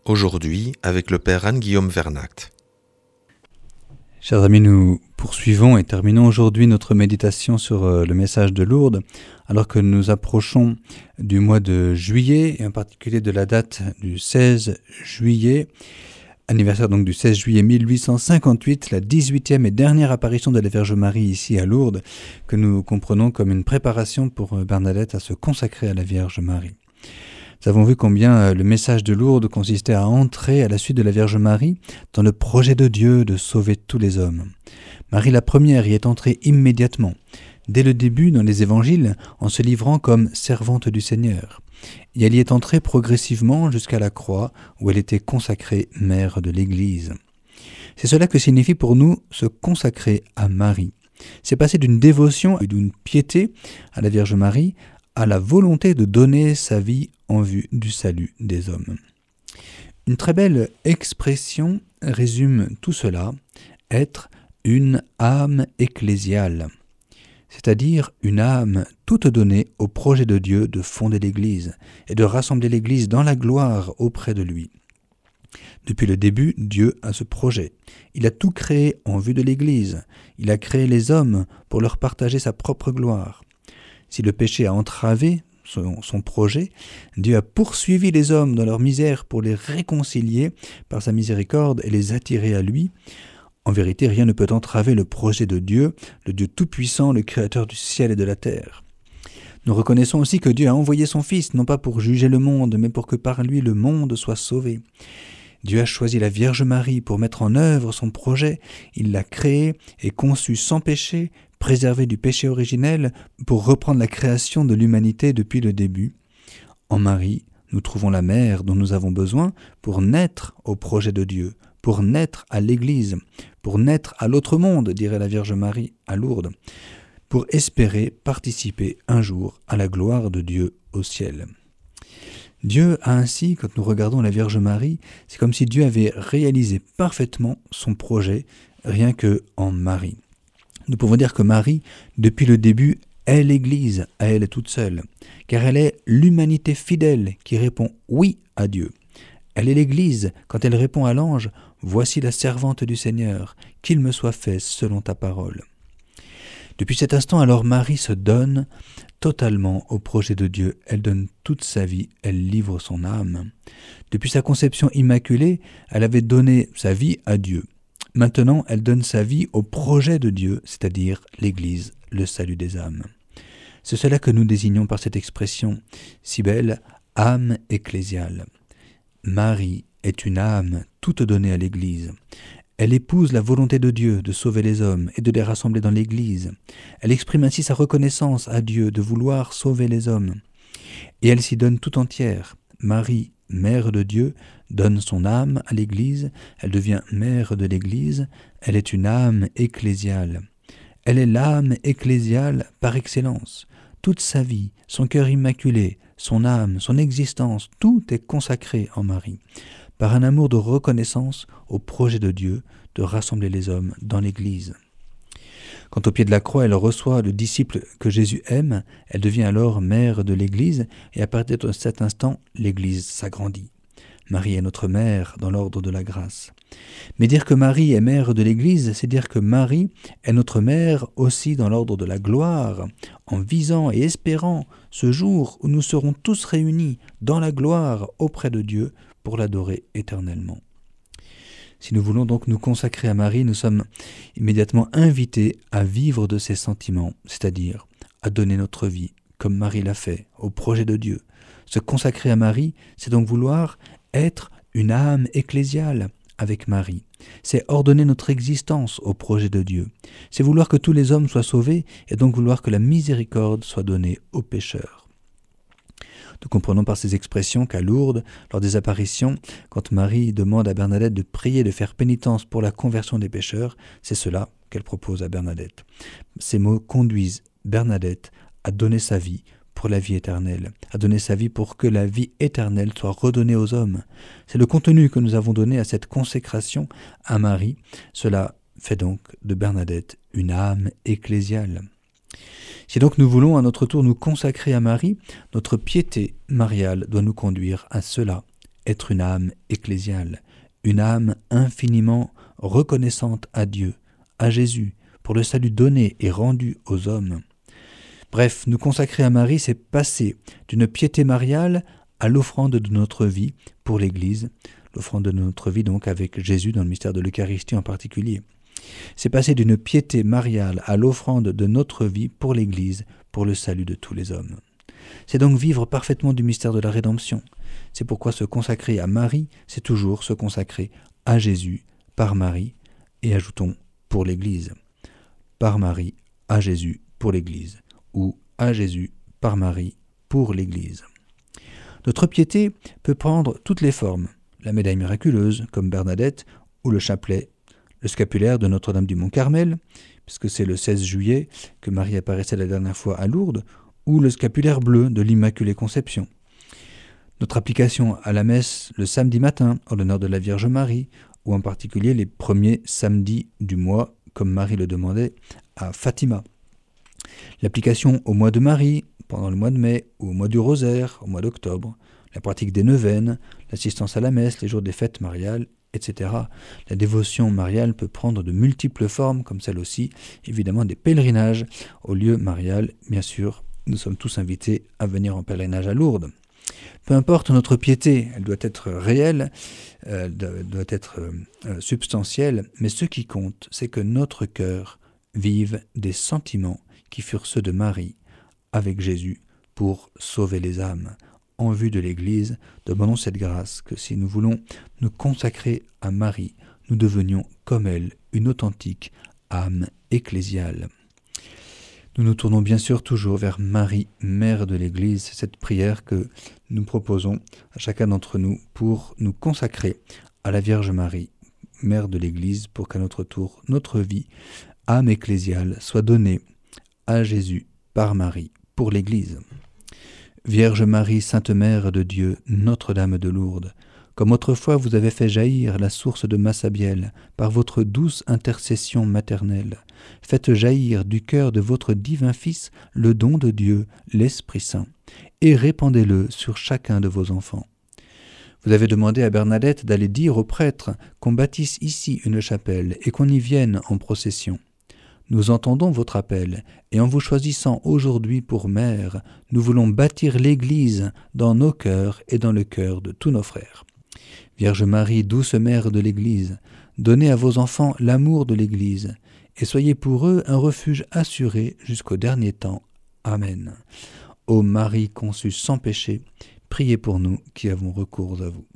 Aujourd'hui, avec le Père Anne-Guillaume Vernacht. Chers amis, nous poursuivons et terminons aujourd'hui notre méditation sur le message de Lourdes, alors que nous approchons du mois de juillet, et en particulier de la date du 16 juillet, anniversaire donc du 16 juillet 1858, la 18e et dernière apparition de la Vierge Marie ici à Lourdes, que nous comprenons comme une préparation pour Bernadette à se consacrer à la Vierge Marie. Nous avons vu combien le message de Lourdes consistait à entrer à la suite de la Vierge Marie dans le projet de Dieu de sauver tous les hommes. Marie la première y est entrée immédiatement, dès le début dans les évangiles, en se livrant comme servante du Seigneur. Et elle y est entrée progressivement jusqu'à la croix, où elle était consacrée mère de l'Église. C'est cela que signifie pour nous se consacrer à Marie. C'est passer d'une dévotion et d'une piété à la Vierge Marie à la volonté de donner sa vie en vue du salut des hommes. Une très belle expression résume tout cela, être une âme ecclésiale, c'est-à-dire une âme toute donnée au projet de Dieu de fonder l'Église et de rassembler l'Église dans la gloire auprès de lui. Depuis le début, Dieu a ce projet. Il a tout créé en vue de l'Église. Il a créé les hommes pour leur partager sa propre gloire. Si le péché a entravé son projet, Dieu a poursuivi les hommes dans leur misère pour les réconcilier par sa miséricorde et les attirer à lui. En vérité, rien ne peut entraver le projet de Dieu, le Dieu tout-puissant, le Créateur du ciel et de la terre. Nous reconnaissons aussi que Dieu a envoyé son Fils, non pas pour juger le monde, mais pour que par lui le monde soit sauvé. Dieu a choisi la Vierge Marie pour mettre en œuvre son projet. Il l'a créée et conçue sans péché, préservée du péché originel, pour reprendre la création de l'humanité depuis le début. En Marie, nous trouvons la mère dont nous avons besoin pour naître au projet de Dieu, pour naître à l'Église, pour naître à l'autre monde, dirait la Vierge Marie à Lourdes, pour espérer participer un jour à la gloire de Dieu au ciel. Dieu a ainsi, quand nous regardons la Vierge Marie, c'est comme si Dieu avait réalisé parfaitement son projet, rien que en Marie. Nous pouvons dire que Marie, depuis le début, est l'Église, à elle toute seule, car elle est l'humanité fidèle qui répond oui à Dieu. Elle est l'Église quand elle répond à l'ange « Voici la servante du Seigneur, qu'il me soit fait selon ta parole ». Depuis cet instant, alors Marie se donne totalement au projet de Dieu. Elle donne toute sa vie, elle livre son âme. Depuis sa conception immaculée, elle avait donné sa vie à Dieu. Maintenant, elle donne sa vie au projet de Dieu, c'est-à-dire l'Église, le salut des âmes. C'est cela que nous désignons par cette expression si belle, âme ecclésiale. Marie est une âme toute donnée à l'Église. Elle épouse la volonté de Dieu de sauver les hommes et de les rassembler dans l'Église. Elle exprime ainsi sa reconnaissance à Dieu de vouloir sauver les hommes. Et elle s'y donne tout entière. Marie, mère de Dieu, donne son âme à l'Église. Elle devient mère de l'Église. Elle est une âme ecclésiale. Elle est l'âme ecclésiale par excellence. Toute sa vie, son cœur immaculé, son âme, son existence, tout est consacré en Marie, par un amour de reconnaissance au projet de Dieu de rassembler les hommes dans l'Église. Quand au pied de la croix, elle reçoit le disciple que Jésus aime, elle devient alors mère de l'Église, et à partir de cet instant, l'Église s'agrandit. Marie est notre mère dans l'ordre de la grâce. Mais dire que Marie est mère de l'Église, c'est dire que Marie est notre mère aussi dans l'ordre de la gloire, en visant et espérant ce jour où nous serons tous réunis dans la gloire auprès de Dieu pour l'adorer éternellement. Si nous voulons donc nous consacrer à Marie, nous sommes immédiatement invités à vivre de ses sentiments, c'est-à-dire à donner notre vie, comme Marie l'a fait, au projet de Dieu. Se consacrer à Marie, c'est donc vouloir être une âme ecclésiale avec Marie. C'est ordonner notre existence au projet de Dieu. C'est vouloir que tous les hommes soient sauvés et donc vouloir que la miséricorde soit donnée aux pécheurs. Nous comprenons par ces expressions qu'à Lourdes, lors des apparitions, quand Marie demande à Bernadette de prier, de faire pénitence pour la conversion des pécheurs, c'est cela qu'elle propose à Bernadette. Ces mots conduisent Bernadette à donner sa vie pour la vie éternelle, à donner sa vie pour que la vie éternelle soit redonnée aux hommes. C'est le contenu que nous avons donné à cette consécration à Marie. Cela fait donc de Bernadette une âme ecclésiale. Si donc nous voulons à notre tour nous consacrer à Marie, notre piété mariale doit nous conduire à cela, être une âme ecclésiale, une âme infiniment reconnaissante à Dieu, à Jésus, pour le salut donné et rendu aux hommes. Bref, nous consacrer à Marie, c'est passer d'une piété mariale à l'offrande de notre vie pour l'Église, l'offrande de notre vie donc avec Jésus dans le mystère de l'Eucharistie en particulier. C'est passer d'une piété mariale à l'offrande de notre vie pour l'Église, pour le salut de tous les hommes. C'est donc vivre parfaitement du mystère de la rédemption. C'est pourquoi se consacrer à Marie, c'est toujours se consacrer à Jésus par Marie, et ajoutons pour l'Église. Par Marie, à Jésus pour l'Église, ou à Jésus par Marie pour l'Église. Notre piété peut prendre toutes les formes, la médaille miraculeuse, comme Bernadette, ou le chapelet, le scapulaire de Notre-Dame du Mont-Carmel, puisque c'est le 16 juillet que Marie apparaissait la dernière fois à Lourdes, ou le scapulaire bleu de l'Immaculée Conception. Notre application à la messe le samedi matin, en l'honneur de la Vierge Marie, ou en particulier les premiers samedis du mois, comme Marie le demandait à Fatima. L'application au mois de Marie, pendant le mois de mai, ou au mois du rosaire, au mois d'octobre, la pratique des neuvaines, l'assistance à la messe, les jours des fêtes mariales, etc. La dévotion mariale peut prendre de multiples formes, comme celle aussi, évidemment, des pèlerinages au lieu marial. Bien sûr, nous sommes tous invités à venir en pèlerinage à Lourdes. Peu importe notre piété, elle doit être réelle, doit être substantielle, mais ce qui compte, c'est que notre cœur vive des sentiments qui furent ceux de Marie avec Jésus pour sauver les âmes. En vue de l'Église, demandons cette grâce que si nous voulons nous consacrer à Marie, nous devenions comme elle, une authentique âme ecclésiale. Nous nous tournons bien sûr toujours vers Marie, Mère de l'Église. C'est cette prière que nous proposons à chacun d'entre nous pour nous consacrer à la Vierge Marie, Mère de l'Église, pour qu'à notre tour, notre vie, âme ecclésiale, soit donnée à Jésus par Marie pour l'Église. Vierge Marie, Sainte Mère de Dieu, Notre-Dame de Lourdes, comme autrefois vous avez fait jaillir la source de Massabielle par votre douce intercession maternelle, faites jaillir du cœur de votre divin Fils le don de Dieu, l'Esprit Saint, et répandez-le sur chacun de vos enfants. Vous avez demandé à Bernadette d'aller dire aux prêtres qu'on bâtisse ici une chapelle et qu'on y vienne en procession. Nous entendons votre appel, et en vous choisissant aujourd'hui pour mère, nous voulons bâtir l'Église dans nos cœurs et dans le cœur de tous nos frères. Vierge Marie, douce mère de l'Église, donnez à vos enfants l'amour de l'Église, et soyez pour eux un refuge assuré jusqu'au dernier temps. Amen. Ô Marie conçue sans péché, priez pour nous qui avons recours à vous.